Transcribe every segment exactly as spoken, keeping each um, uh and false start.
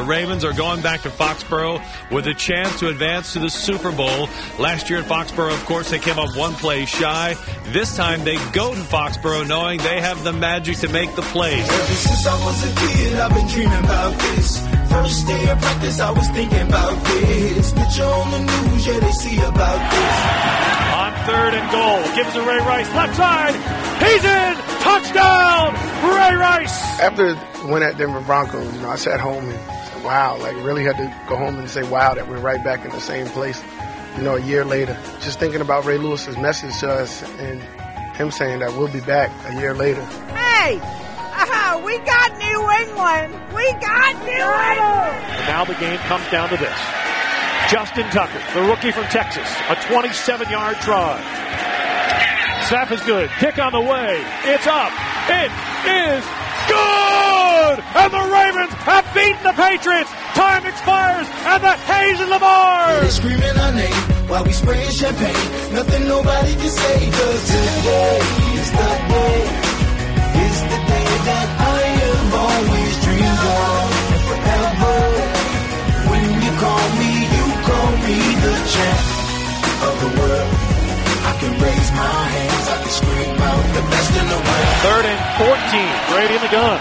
Ravens are going back to Foxborough with a chance to advance to the Super Bowl. Last year at Foxborough, of course, they came up one play shy. This time they go to Foxborough knowing they have the magic to make the plays. Ever since I was a kid, I've been dreaming about this. First day of practice, I was thinking about this. Picture on the news, yeah, they see about this. On third and goal, gives to Ray Rice, left side. He's in! Touchdown! Ray Rice! After the win at Denver Broncos, you know, I sat home and said, wow, like really had to go home and say, wow, that we're right back in the same place, you know, a year later. Just thinking about Ray Lewis's message to us and him saying that we'll be back a year later. Hey! Uh, we got New England! We got New England! And now the game comes down to this. Justin Tucker, the rookie from Texas, a twenty-seven-yard drive. Snap is good. Kick on the way. It's up. It is good! And the Ravens have beaten the Patriots. Time expires, and the Hayes in the bars. They're screaming our name while we spraying champagne. Nothing nobody can say, 'cause today is the day. It's the day that I have always dreamed of. Forever. When you call me, you call me the champ of the world. I can raise my hands, I can scream out the best in the world. Third and fourteen. Brady in the gun.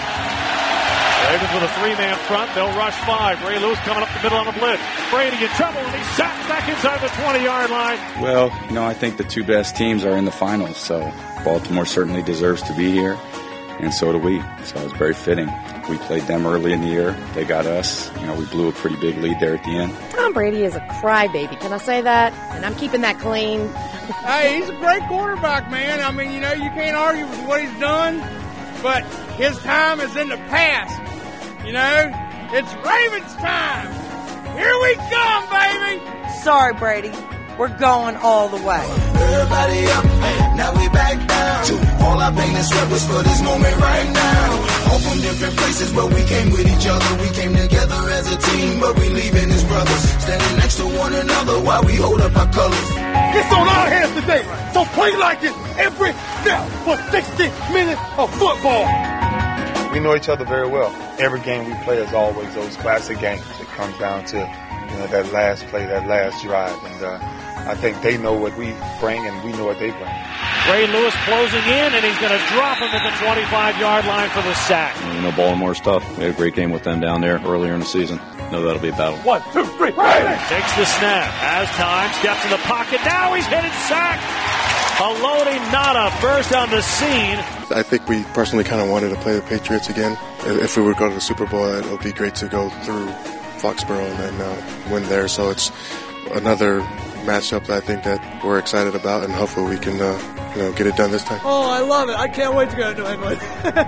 Ravens with a three-man front. They'll rush five. Ray Lewis coming up the middle on a blitz. Brady in trouble, and he's sacked back inside the twenty-yard line. Well, you know, I think the two best teams are in the finals, so Baltimore certainly deserves to be here, and so do we. So it's very fitting. We played them early in the year. They got us. You know, we blew a pretty big lead there at the end. Tom Brady is a crybaby. Can I say that? And I'm keeping that clean. Hey, he's a great quarterback, man. I mean, you know, you can't argue with what he's done, but his time is in the past. You know, it's Ravens time. Here we come, baby. Sorry, Brady. We're going all the way. Everybody up, now we back down. All our pain and sweat was for this moment right now. All from different places, but we came with each other. We came together as a team, but we leaving as brothers. Standing next to one another while we hold up our colors. It's on our hands today, so play like it every snap for sixty minutes of football. We know each other very well. Every game we play is always those classic games. It comes down to, you know, that last play, that last drive, and uh, I think they know what we bring and we know what they bring. Ray Lewis closing in, and he's going to drop him at the twenty-five-yard line for the sack. You know, Baltimore's tough. We had a great game with them down there earlier in the season. No, that'll be a battle. One, two, three, Ravens! Takes the snap, has time, steps in the pocket. Now he's headed sack. Haloti Ngata first on the scene. I think we personally kind of wanted to play the Patriots again. If we would go to the Super Bowl, it would be great to go through Foxborough and then uh, win there. So it's another matchup that I think that we're excited about, and hopefully we can uh, you know, get it done this time. Oh, I love it. I can't wait to go to New England.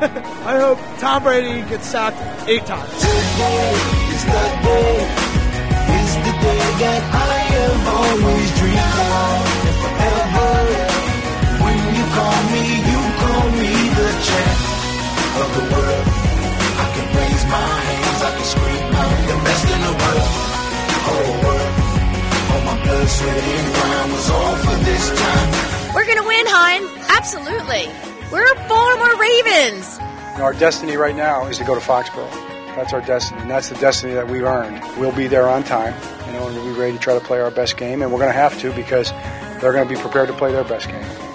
I hope Tom Brady gets sacked eight times. Today is the day. It's the day that I have always dreamed of. Forever. When you call me, you call me the champ of the world. I can raise my hands, I can scream out the best in the world. Whole world. All my blood, sweat, and grind was all for this time. We're going to win, hon. Absolutely. We're Baltimore Ravens. Our destiny right now is to go to Foxborough. That's our destiny, and that's the destiny that we've earned. We'll be there on time, you know, and we'll be ready to try to play our best game, and we're going to have to because they're going to be prepared to play their best game.